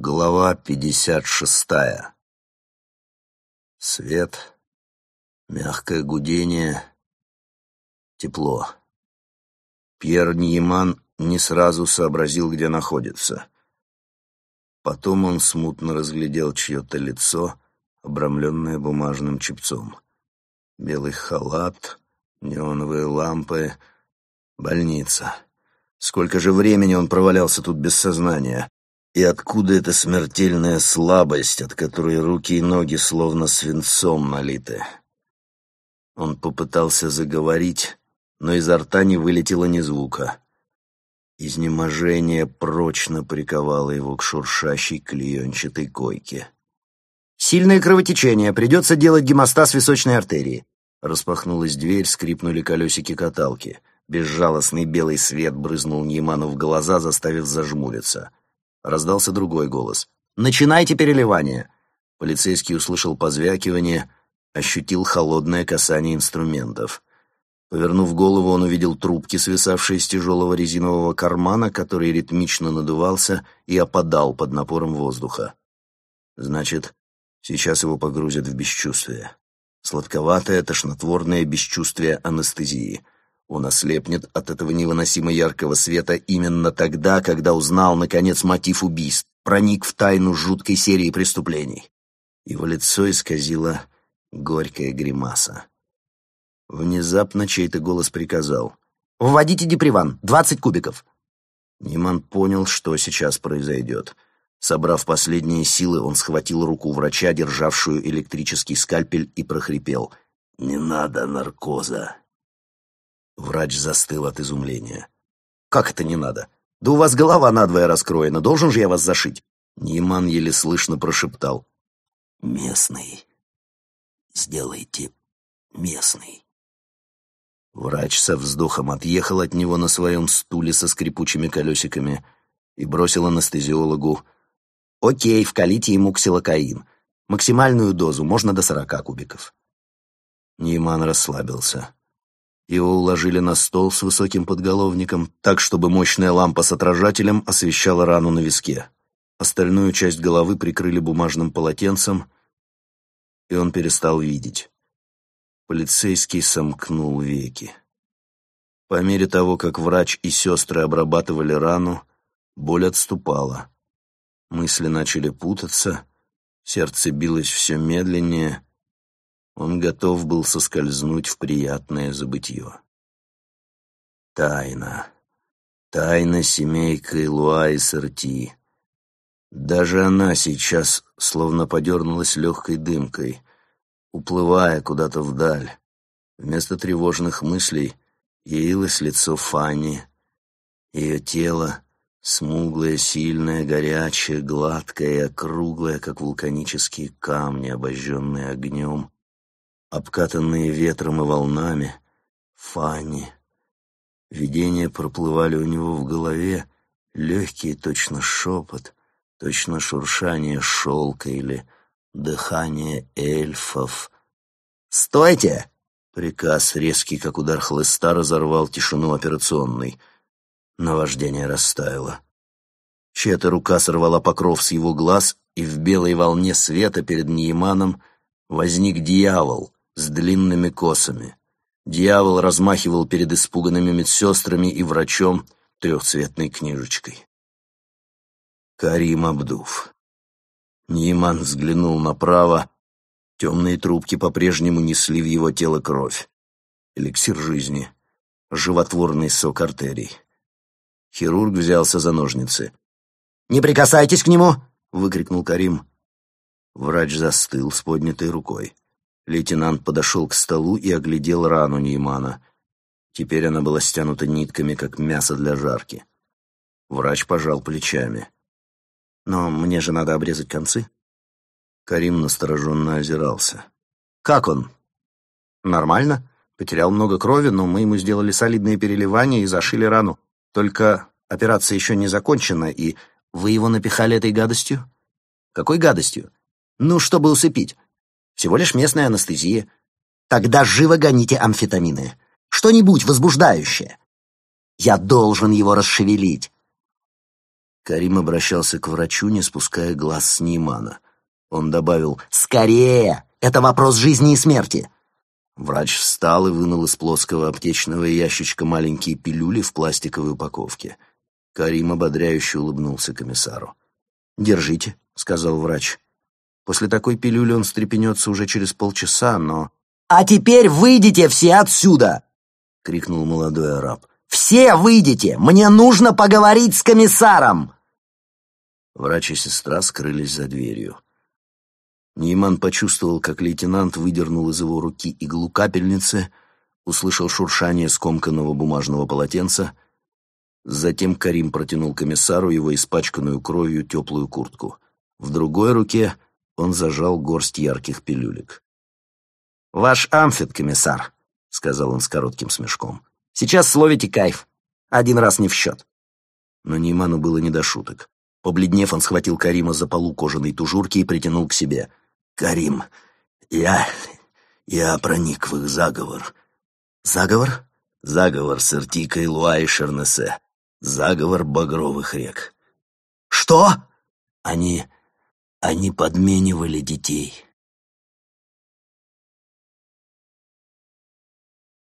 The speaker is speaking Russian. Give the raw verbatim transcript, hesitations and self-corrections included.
Глава пятьдесят шестая. Свет, мягкое гудение, тепло. Пьер Ньяман не сразу сообразил, где находится. Потом он смутно разглядел чье-то лицо, обрамленное бумажным чепцом. Белый халат, неоновые лампы, больница. Сколько же времени он провалялся тут без сознания? И откуда эта смертельная слабость, от которой руки и ноги словно свинцом налиты? Он попытался заговорить, но изо рта не вылетело ни звука. Изнеможение прочно приковало его к шуршащей клеенчатой койке. «Сильное кровотечение, придется делать гемостаз височной артерии». Распахнулась дверь, скрипнули колесики каталки. Безжалостный белый свет брызнул Ньяману в глаза, заставив зажмуриться. Раздался другой голос. «Начинайте переливание!» Полицейский услышал позвякивание, ощутил холодное касание инструментов. Повернув голову, он увидел трубки, свисавшие с тяжелого резинового кармана, который ритмично надувался и опадал под напором воздуха. Значит, сейчас его погрузят в бесчувствие. Сладковатое, тошнотворное бесчувствие анестезии. Он ослепнет от этого невыносимо яркого света именно тогда, когда узнал, наконец, мотив убийств, проник в тайну жуткой серии преступлений. Его лицо исказило горькая гримаса. Внезапно чей-то голос приказал: «Вводите диприван, двадцать кубиков». Ньяман понял, что сейчас произойдет. Собрав последние силы, он схватил руку врача, державшую электрический скальпель, и прохрипел: «Не надо наркоза». Врач застыл от изумления. «Как это не надо? Да у вас голова надвое раскроена, должен же я вас зашить?» Ньяман еле слышно прошептал: «Местный. Сделайте местный». Врач со вздохом отъехал от него на своем стуле со скрипучими колесиками и бросил анестезиологу: «Окей, вкалите ему ксилокаин. Максимальную дозу, можно до сорока кубиков». Ньяман расслабился. Его уложили на стол с высоким подголовником, так, чтобы мощная лампа с отражателем освещала рану на виске. Остальную часть головы прикрыли бумажным полотенцем, и он перестал видеть. Полицейский сомкнул веки. По мере того, как врач и сестры обрабатывали рану, боль отступала. Мысли начали путаться, сердце билось все медленнее. Он готов был соскользнуть в приятное забытье. Тайна. Тайна семейки Луа и Сорти. Даже она сейчас словно подернулась легкой дымкой, уплывая куда-то вдаль. Вместо тревожных мыслей явилось лицо Фанни. Ее тело, смуглое, сильное, горячее, гладкое и округлое, как вулканические камни, обожженные огнем, обкатанные ветром и волнами. Фанни. Видения проплывали у него в голове, легкий точно шепот, точно шуршание шелка или дыхание эльфов. «Стойте!» Приказ, резкий, как удар хлыста, разорвал тишину операционной. Наваждение растаяло. Чья-то рука сорвала покров с его глаз, и в белой волне света перед Ньяманом возник дьявол с длинными косами. Дьявол размахивал перед испуганными медсестрами и врачом трехцветной книжечкой. Карим Абдув. Ньяман взглянул направо. Темные трубки по-прежнему несли в его тело кровь. Эликсир жизни. Животворный сок артерий. Хирург взялся за ножницы. «Не прикасайтесь к нему!» — выкрикнул Карим. Врач застыл с поднятой рукой. Лейтенант подошел к столу и оглядел рану Ньямана. Теперь она была стянута нитками, как мясо для жарки. Врач пожал плечами. «Но мне же надо обрезать концы». Карим настороженно озирался. «Как он?» «Нормально. Потерял много крови, но мы ему сделали солидные переливания и зашили рану. Только операция еще не закончена, и вы его напихали этой гадостью?» «Какой гадостью?» «Ну, чтобы усыпить. Всего лишь местная анестезия». «Тогда живо гоните амфетамины. Что-нибудь возбуждающее. Я должен его расшевелить». Карим обращался к врачу, не спуская глаз с Неймана. Он добавил: «Скорее! Это вопрос жизни и смерти!» Врач встал и вынул из плоского аптечного ящичка маленькие пилюли в пластиковой упаковке. Карим ободряюще улыбнулся комиссару. «Держите», — сказал врач. «После такой пилюли он встрепенется уже через полчаса, но...» «А теперь выйдите все отсюда!» — крикнул молодой араб. «Все выйдите! Мне нужно поговорить с комиссаром!» Врач и сестра скрылись за дверью. Нейман почувствовал, как лейтенант выдернул из его руки иглу капельницы, услышал шуршание скомканного бумажного полотенца. Затем Карим протянул комиссару его испачканную кровью теплую куртку. В другой руке он зажал горсть ярких пилюлек. «Ваш амфет, комиссар», — сказал он с коротким смешком. «Сейчас словите кайф. Один раз не в счет». Но Нейману было не до шуток. Побледнев, он схватил Карима за полу кожаной тужурки и притянул к себе. «Карим, я... я проник в их заговор». «Заговор?» «Заговор с Эртикой, Луа и Шернесе. Заговор багровых рек». «Что?» «Они... они подменивали детей».